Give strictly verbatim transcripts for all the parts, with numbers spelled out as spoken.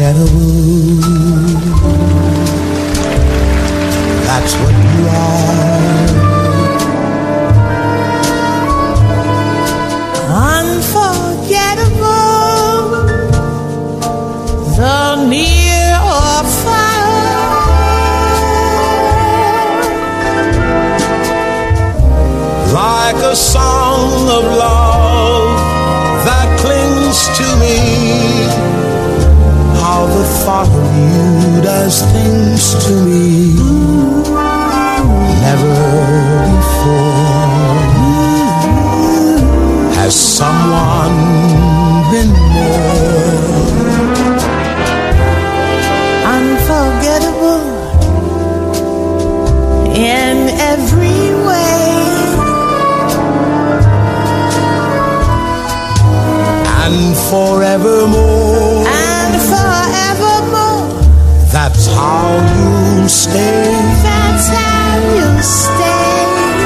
unforgettable. That's what you are. Unforgettable, though near or far. Like a song of love that clings to me. How the thought of you does things to me. Never before has someone been more unforgettable in every way. And forevermore, and forevermore, that's how you'll stay. That's how you'll stay.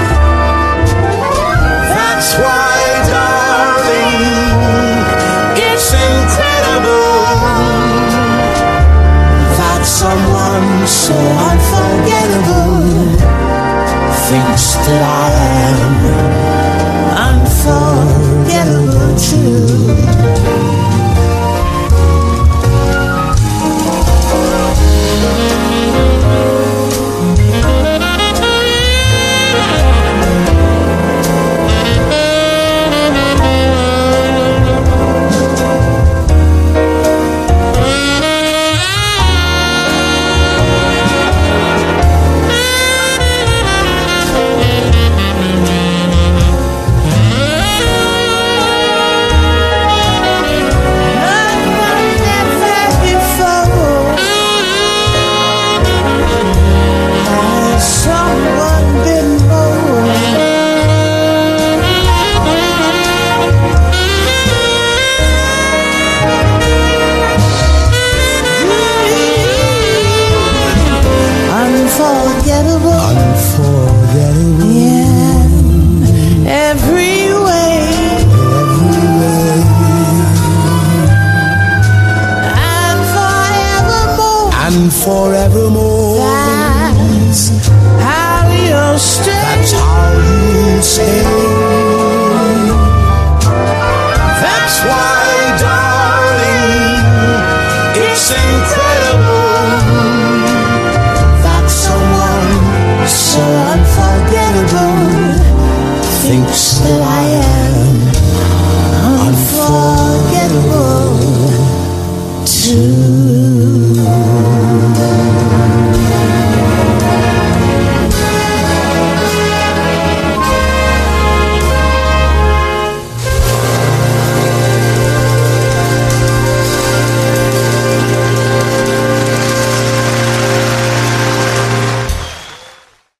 That's why, darling, it's incredible that someone so unforgettable thinks that I am unforgettable too. Forevermore, that's how you'll stay. That's how you'll stay. That's why, darling, it's incredible.